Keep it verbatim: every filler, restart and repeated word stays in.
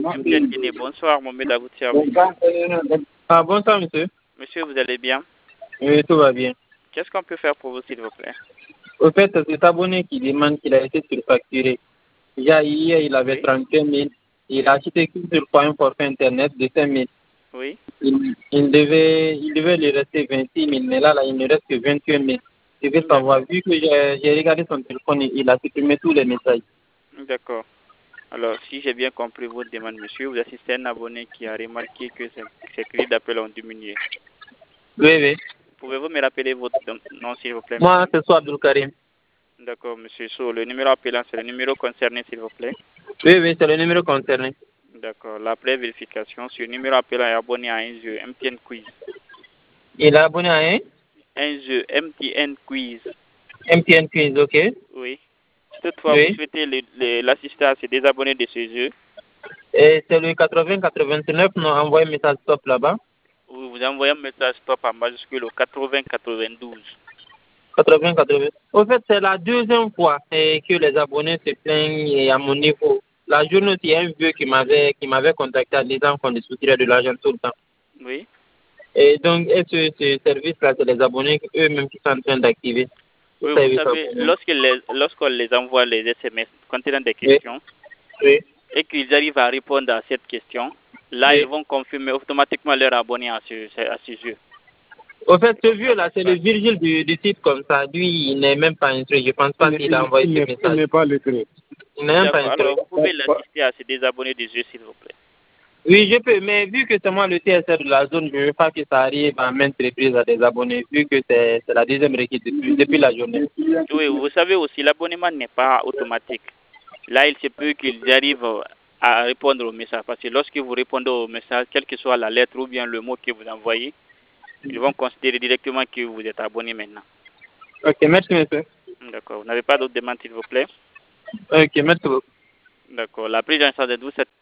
M T N Guinée, bonsoir, Mohamed Aboutia. Ah, bonsoir, monsieur. Monsieur, vous allez bien? Oui, tout va bien. Qu'est-ce qu'on peut faire pour vous, s'il vous plaît? Au fait, c'est cet abonné qui demande qu'il a été surfacturé. Hier, hier, il avait Oui. trente-deux mille. Il a acheté sur un forfait Internet de cinq mille. Oui. Il, il, devait, il devait lui rester vingt-six mille, mais là, là il ne reste que vingt-et-un mille. Je veux savoir, vu que j'ai j'ai regardé son téléphone, il a supprimé tous les messages. D'accord. Alors, si j'ai bien compris votre demande, monsieur, vous assistez à un abonné qui a remarqué que ses, ses crédits d'appel ont diminué. Oui, oui. Pouvez-vous me rappeler votre nom, s'il vous plaît? Moi, c'est soit Abdul Karim. D'accord, monsieur So. Le numéro appelant, c'est le numéro concerné, s'il vous plaît? Oui, oui, c'est le numéro concerné. D'accord. La pré-vérification, ce numéro appelant est abonné à un jeu M T N Quiz. Il est abonné à un Un jeu M T N Quiz. M T N Quiz, ok. Oui. Si toutefois Oui. vous souhaitez l'assister à se désabonner de ce jeu, Et c'est le quatre-vingts quatre-vingt-neuf, non, envoyé un message stop là-bas. vous vous envoyez un message stop en majuscule au quatre-vingts quatre-vingt-douze. quatre-vingts quatre-vingts. Au fait, c'est la deuxième fois eh, que les abonnés se plaignent eh, à mon niveau. La journée, il y a un vieux qui m'avait qui m'avait contacté en disant qu'on lui soutirait de l'argent tout le temps. Oui. Et donc, et ce, ce service-là, c'est les abonnés eux-mêmes qui sont en train d'activer. Oui, vous savez, lorsqu'on les, lorsqu'on les envoie les S M S contenant des questions, oui. Oui. et qu'ils arrivent à répondre à cette question, là, Oui. ils vont confirmer automatiquement leur abonné à ce, à ce jeu. Au fait, ce vieux-là, c'est le Virgile du, du site comme ça. Lui, il n'est même pas inscrit. Je pense pas qu'il a envoyé ce message. Il n'est pas lettré. Il n'est même pas D'accord. inscrit. Alors, vous pouvez l'assister à se désabonner du jeu, s'il vous plaît. Oui, je peux, mais vu que c'est moi le T S R de la zone, je ne veux pas que ça arrive à maintes reprises à des abonnés, vu que c'est la deuxième requête depuis, depuis la journée. Oui, vous savez aussi, l'abonnement n'est pas automatique. Là, il se peut qu'ils arrivent à répondre au message. Parce que lorsque vous répondez au message, quelle que soit la lettre ou bien le mot que vous envoyez, ils vont considérer directement que vous êtes abonné maintenant. Ok, merci, monsieur. D'accord. Vous n'avez pas d'autres demandes, s'il vous plaît? Ok, merci beaucoup. D'accord. La prise en charge de vous, c'est